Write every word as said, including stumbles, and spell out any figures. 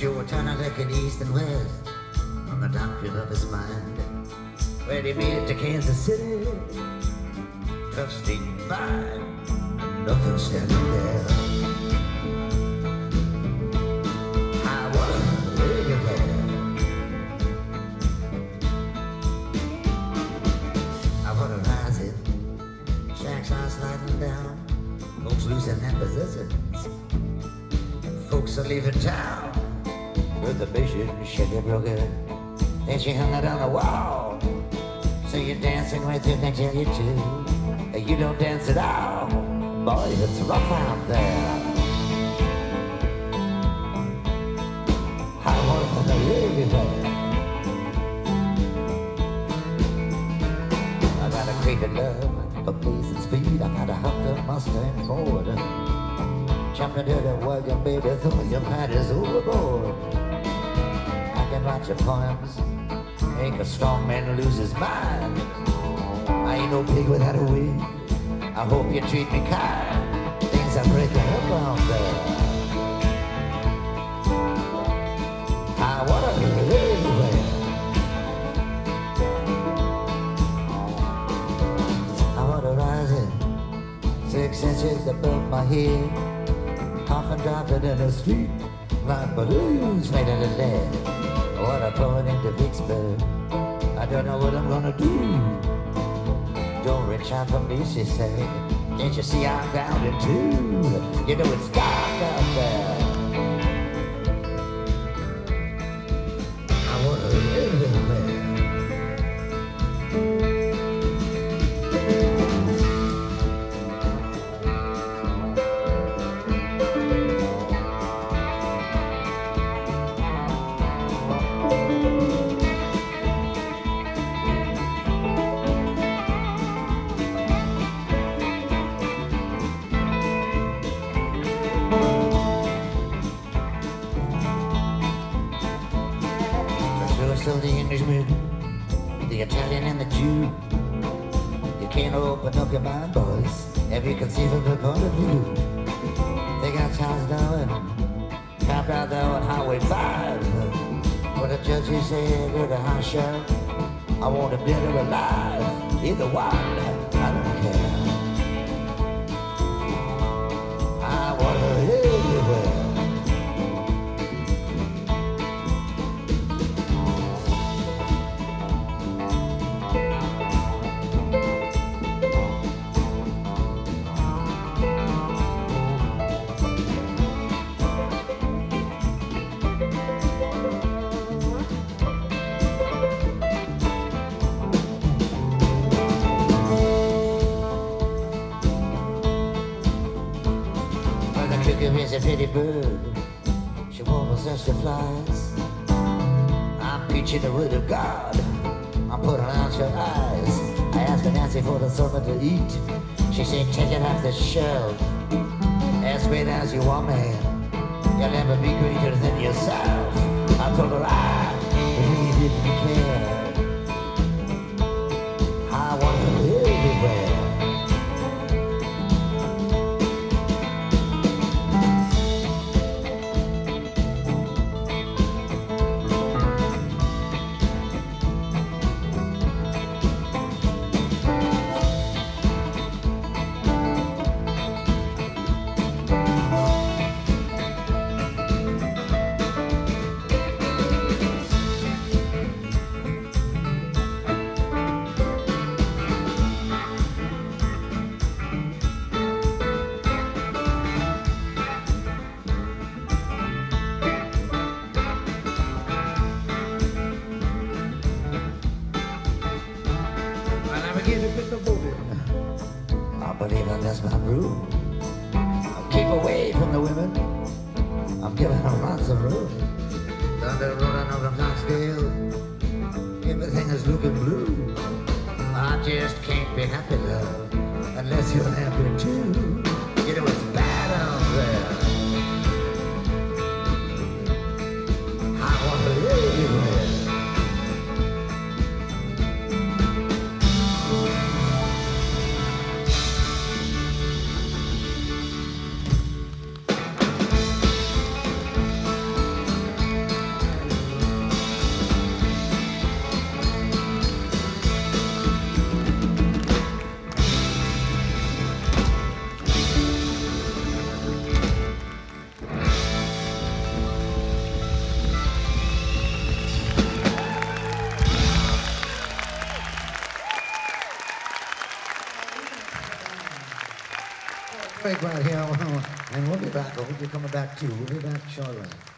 Joe Turner looking east and west on the doctrine of his mind. When he made it to Kansas City, tough state fine, nothing standing there. I was really there. I want to rise in, shacks are sliding down, folks losing their positions, folks are leaving town. With the vision, she broke it. Then she hung it on the wall. So you're dancing with it, they tell you to. You don't dance at all. Boy, it's rough out there. I want to really there. I got a craving love for blazing speed. I got a Hunter Mustang Ford. Jumping to the wagon, baby, throw your panties overboard. I can write your poems, make a strong man lose his mind. I ain't no pig without a wig. I hope you treat me kind. Things are breaking up out there. I wanna live there. I wanna rise in six inches above my head, often dropping in the street like balloons made out of lead. What I'm going into Vicksburg, I don't know what I'm gonna do. Don't reach out for me, she said. Can't you see I'm down in two? You know it's dark out there. I wanna live in there. So the Englishman, the Italian and the Jew, you can't open up your mind, boys, every conceivable point of view. They got Charles Darwin camped out there on Highway five. But the judge, he said to the house sheriff, I want him dead or alive, either one, I don't care. I want her everywhere. Is a pretty bird, she won't possess the flies. I'm preaching the word of God, I'm putting out your eyes. I asked the Nancy for the sermon to eat. She said, take it off the shelf. As great as you are, man, you'll never be greater than yourself. I told her I really didn't care. I want her everywhere. I believe I lost my room. I'll keep away from the women. I'm giving them lots of room. Thunder rolling over Knoxville. Everything is looking blue. I just can't be happy, love, unless you're happy too. You know it's bad out there. I want to live everywhere. break right here, and we'll be back. I hope you're coming back too. We'll be back shortly.